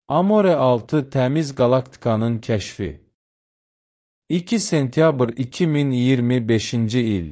Amore 6 təmiz qalaktikanın kəşfi. 2 sentyabr 2025-ci il.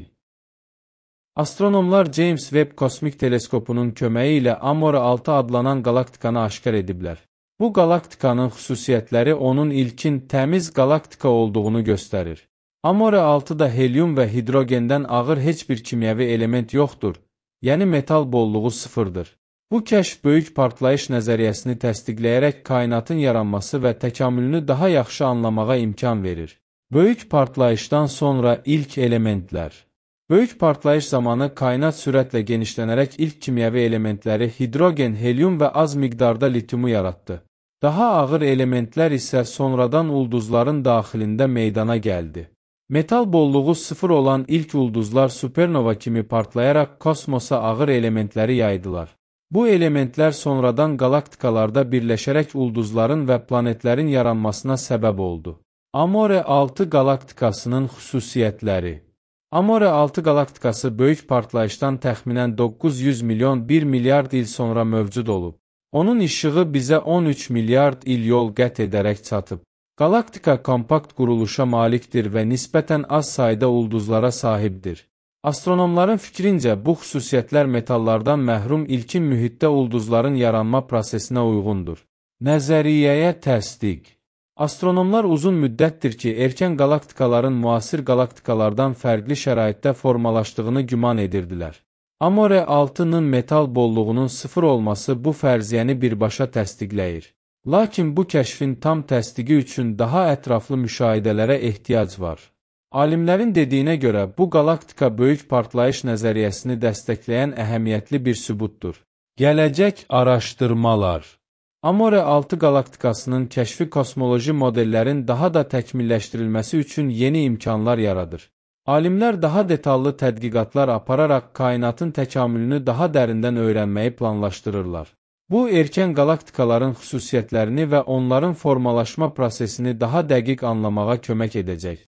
Astronomlar James Webb kosmik teleskopunun köməyi ilə Amore 6 adlanan qalaktikanı aşkar ediblər. Bu qalaktikanın xüsusiyyətləri onun ilkin təmiz qalaktika olduğunu göstərir. Amore 6-da helyum və hidrogendən ağır heç bir kimyəvi element yoxdur, yəni metal bolluğu sıfırdır. Bu kəşf böyük partlayış nəzəriyyəsini təsdiqləyərək kainatın yaranması və təkamülünü daha yaxşı anlamağa imkan verir. Böyük partlayışdan sonra ilk elementlər. Böyük partlayış zamanı kainat sürətlə genişlənərək ilk kimyəvi elementləri hidrogen, helyum və az miqdarda litiumu yaratdı. Daha ağır elementlər isə sonradan ulduzların daxilində meydana gəldi. Metal bolluğu sıfır olan ilk ulduzlar supernova kimi partlayaraq kosmosa ağır elementləri yaydılar. Bu elementlər sonradan qalaktikalarda birləşərək ulduzların və planetlərin yaranmasına səbəb oldu. Amore 6 qalaktikasının xüsusiyyətləri. Amore 6 qalaktikası böyük partlayışdan təxminən 900 milyon 1 milyard il sonra mövcud olub. Onun işığı bizə 13 milyard il yol qət edərək çatıb. Qalaktika kompakt quruluşa malikdir və nisbətən az sayda ulduzlara sahibdir. Astronomların fikrincə, bu xüsusiyyətlər metallardan məhrum ilkin mühitdə ulduzların yaranma prosesinə uyğundur. Nəzəriyyəyə təsdiq. Astronomlar uzun müddətdir ki, erkən qalaktikaların müasir qalaktikalardan fərqli şəraitdə formalaşdığını güman edirdilər. Amore 6-nın metal bolluğunun sıfır olması bu fərziyyəni birbaşa təsdiqləyir. Lakin bu kəşfin tam təsdiqi üçün daha ətraflı müşahidələrə ehtiyac var. Alimlərin dediyinə görə, bu qalaktika böyük partlayış nəzəriyyəsini dəstəkləyən əhəmiyyətli bir sübutdur. Gələcək araşdırmalar. Amore 6 qalaktikasının kəşfi kosmoloji modellərin daha da təkmilləşdirilməsi üçün yeni imkanlar yaradır. Alimlər daha detallı tədqiqatlar apararaq kainatın təkamülünü daha dərindən öyrənməyi planlaşdırırlar. Bu, erkən qalaktikaların xüsusiyyətlərini və onların formalaşma prosesini daha dəqiq anlamağa kömək edəcək.